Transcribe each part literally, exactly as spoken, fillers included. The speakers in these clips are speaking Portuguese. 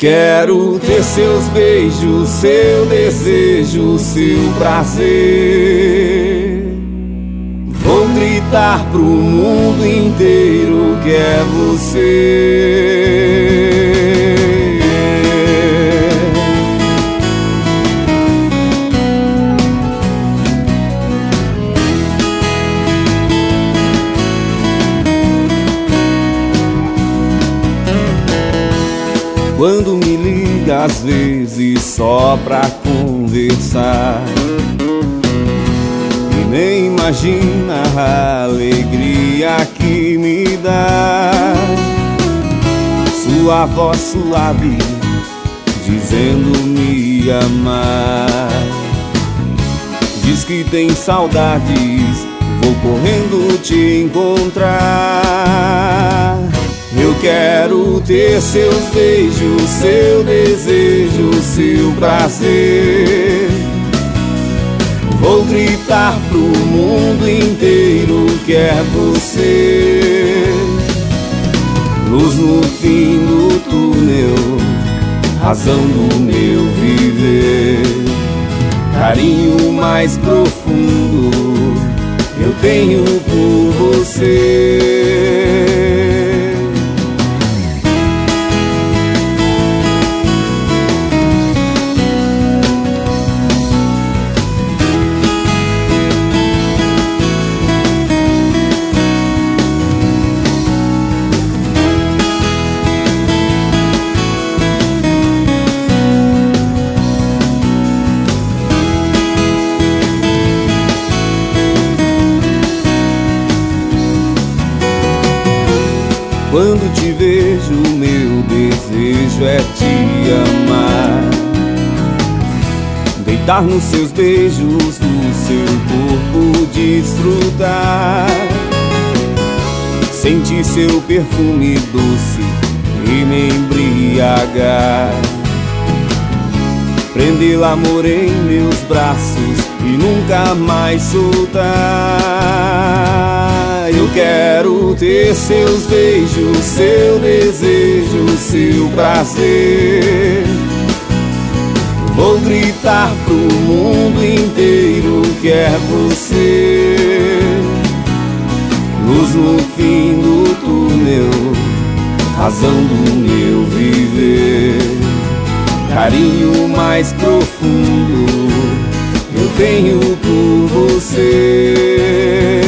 Quero ter seus beijos, seu desejo, seu prazer. Vou gritar pro mundo inteiro que é você. Quando me liga às vezes só pra conversar, e nem imagina a alegria que me dá. Sua voz suave dizendo me amar. Diz que tem saudades, vou correndo te encontrar. Eu quero ter seus beijos, seu desejo, seu prazer. Vou gritar pro mundo inteiro que é você. Luz no fim do túnel, razão do meu viver. Carinho mais profundo eu tenho por você. Quando te vejo, meu desejo é te amar. Deitar nos seus beijos, no seu corpo desfrutar. Sentir seu perfume doce e me embriagar. Prender l'amor em meus braços e nunca mais soltar. Eu quero ter seus beijos, seu desejo, seu prazer. Vou gritar pro mundo inteiro que é você. Luz no fim do túnel, razão do meu viver. Carinho mais profundo eu tenho por você.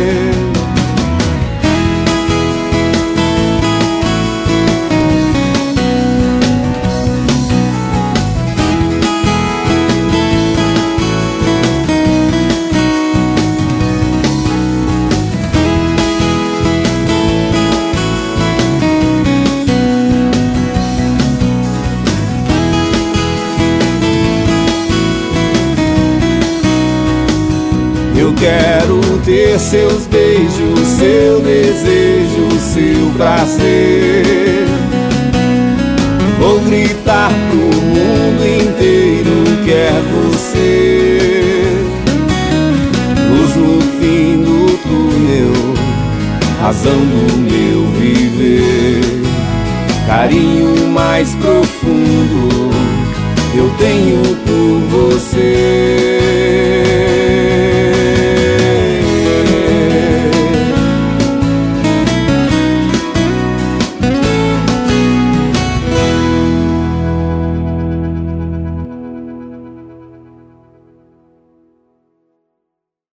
Eu quero ter seus beijos, seu desejo, seu prazer. Vou gritar pro mundo inteiro que é você. Luz no fim do túnel, razão do meu viver. Carinho mais profundo eu tenho por você.